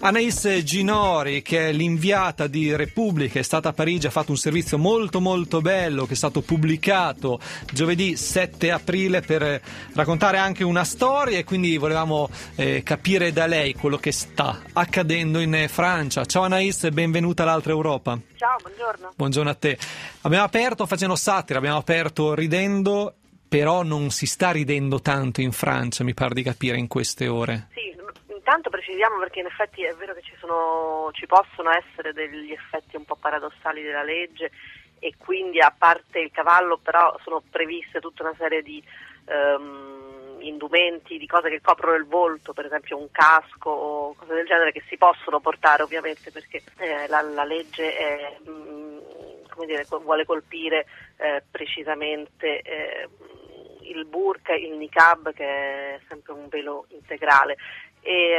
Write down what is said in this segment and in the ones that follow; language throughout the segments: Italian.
Anaïs Ginori, che è l'inviata di Repubblica, è stata a Parigi, ha fatto un servizio molto molto bello che è stato pubblicato giovedì 7 aprile per raccontare anche una storia, e quindi volevamo capire da lei quello che sta accadendo in Francia. Ciao Anaïs, benvenuta all'Altra Europa. Ciao, buongiorno. Buongiorno a te. Abbiamo aperto facendo satira, abbiamo aperto ridendo, però non si sta ridendo tanto in Francia, mi pare di capire, in queste ore. Sì, intanto precisiamo, perché in effetti è vero che ci possono essere degli effetti un po' paradossali della legge, e quindi, a parte il cavallo, però sono previste tutta una serie di indumenti, di cose che coprono il volto, per esempio un casco o cose del genere, che si possono portare ovviamente, perché la legge è, vuole colpire precisamente il burqa, il niqab, che è sempre un velo integrale. È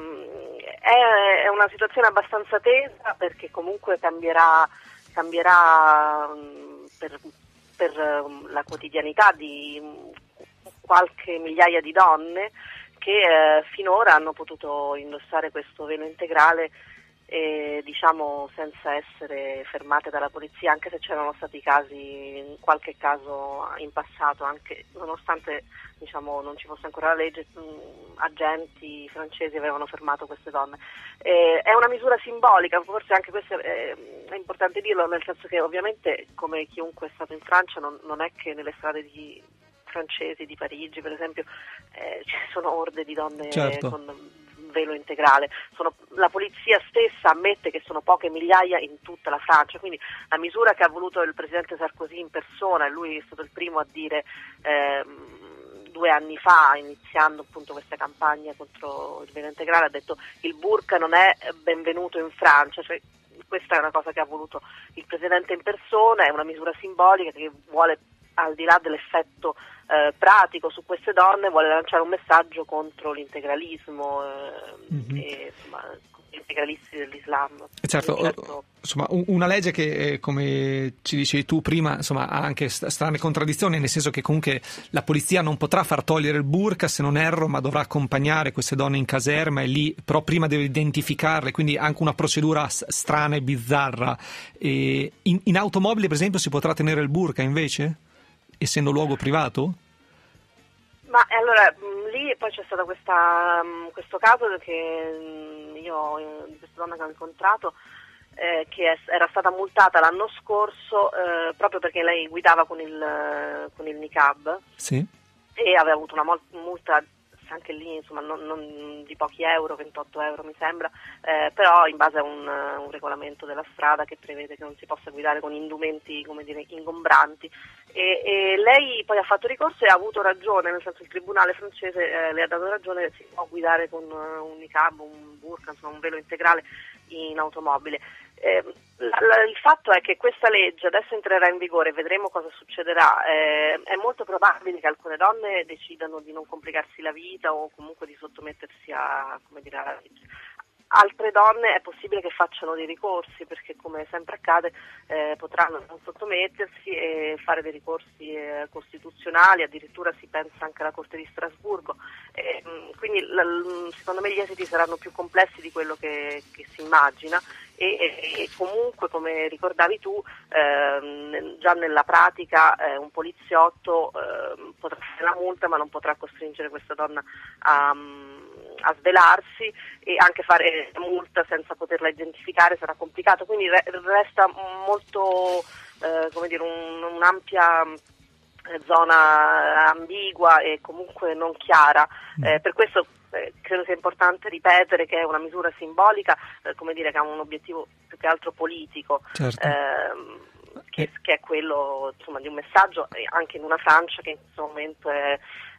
una situazione abbastanza tesa, perché comunque cambierà per la quotidianità di qualche migliaia di donne che finora hanno potuto indossare questo velo integrale senza essere fermate dalla polizia, anche se c'erano stati casi, in qualche caso in passato, anche nonostante non ci fosse ancora la legge, agenti francesi avevano fermato queste donne. È una misura simbolica, forse anche questo è importante dirlo, nel senso che ovviamente, come chiunque è stato in Francia, non è che nelle strade francesi di Parigi, per esempio, ci sono orde di donne, certo, con velo integrale. La polizia stessa ammette che sono poche migliaia in tutta la Francia, quindi la misura che ha voluto il presidente Sarkozy in persona, e lui è stato il primo a dire 2 anni fa, iniziando appunto questa campagna contro il velo integrale, ha detto: il burqa non è benvenuto in Francia. Cioè, questa è una cosa che ha voluto il presidente in persona, è una misura simbolica che vuole, al di là dell'effetto pratico su queste donne, vuole lanciare un messaggio contro l'integralismo e gli integralisti dell'Islam. Certo, insomma, una legge che, come ci dicevi tu prima, insomma, ha anche strane contraddizioni, nel senso che comunque la polizia non potrà far togliere il burqa, se non erro, ma dovrà accompagnare queste donne in caserma, e lì però prima deve identificarle, quindi anche una procedura strana e bizzarra. E in automobile, per esempio, si potrà tenere il burqa invece, essendo luogo privato? Ma allora, lì poi c'è stato questo caso che io, di questa donna che ho incontrato, che era stata multata l'anno scorso proprio perché lei guidava con il niqab. Sì. E aveva avuto una multa anche lì, insomma, non di pochi euro, 28 euro mi sembra, però in base a un regolamento della strada che prevede che non si possa guidare con indumenti, come dire, ingombranti. E lei poi ha fatto ricorso e ha avuto ragione, nel senso, il tribunale francese le ha dato ragione, si può guidare con un niqab, un burqa, insomma un velo integrale in automobile. Il fatto è che questa legge adesso entrerà in vigore, vedremo cosa succederà. È molto probabile che alcune donne decidano di non complicarsi la vita, o comunque di sottomettersi alla legge. Altre donne è possibile che facciano dei ricorsi, perché, come sempre accade, potranno non sottomettersi e fare dei ricorsi costituzionali, addirittura si pensa anche alla Corte di Strasburgo. Quindi secondo me gli esiti saranno più complessi di quello che si immagina, e comunque, come ricordavi tu, già nella pratica un poliziotto potrà fare la multa, ma non potrà costringere questa donna a svelarsi, e anche fare multa senza poterla identificare sarà complicato, quindi resta molto un'ampia zona ambigua e comunque non chiara. Per questo credo sia importante ripetere che è una misura simbolica, che ha un obiettivo più che altro politico. Certo. Che è quello, insomma, di un messaggio, anche in una Francia che in questo momento è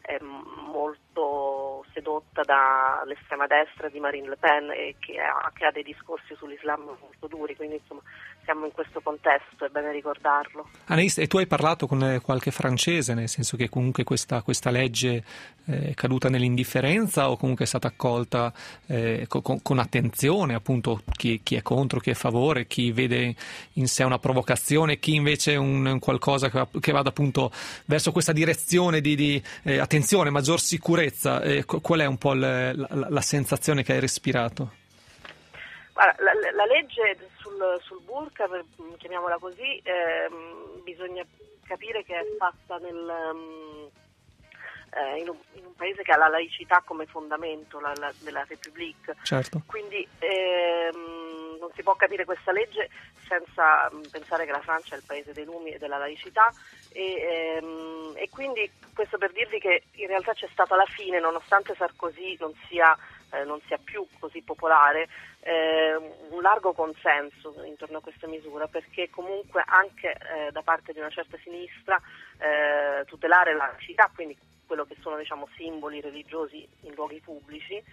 molto sedotta dall'estrema destra di Marine Le Pen, e che ha dei discorsi sull'Islam molto duri, quindi insomma siamo in questo contesto, è bene ricordarlo. Anaïs, e tu hai parlato con qualche francese, nel senso che comunque questa legge è caduta nell'indifferenza, o comunque è stata accolta con attenzione, appunto, chi è contro, chi è a favore, chi vede in sé una provocazione, chi invece un qualcosa che vada appunto verso questa direzione di attenzione, maggior sicurezza. Qual è un po' la sensazione che hai respirato? Guarda, la legge sul burqa, chiamiamola così, bisogna capire che è fatta in un paese che ha la laicità come fondamento della République. Certo. Quindi non si può capire questa legge senza pensare che la Francia è il paese dei lumi e della laicità e quindi questo per dirvi che in realtà c'è stato alla fine, nonostante Sarkozy non sia più così popolare, un largo consenso intorno a questa misura, perché comunque anche da parte di una certa sinistra tutelare la laicità, quindi quello che sono simboli religiosi in luoghi pubblici,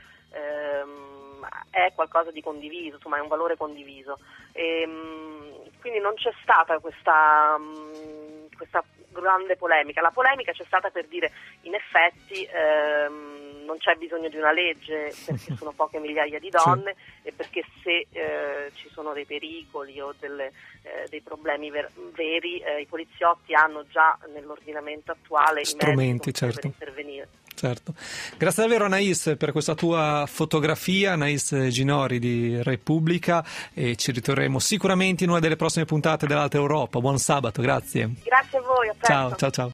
è qualcosa di condiviso, insomma è un valore condiviso. Quindi non c'è stata questa grande polemica. La polemica c'è stata per dire in effetti non c'è bisogno di una legge perché sono poche migliaia di donne e perché se ci sono dei pericoli o dei problemi veri, i poliziotti hanno già nell'ordinamento attuale strumenti, i mezzi per intervenire. Certo. Grazie davvero Anais per questa tua fotografia, Anais Ginori di Repubblica, e ci ritroveremo sicuramente in una delle prossime puntate dell'Alta Europa. Buon sabato, grazie. Grazie a voi, a presto. Ciao.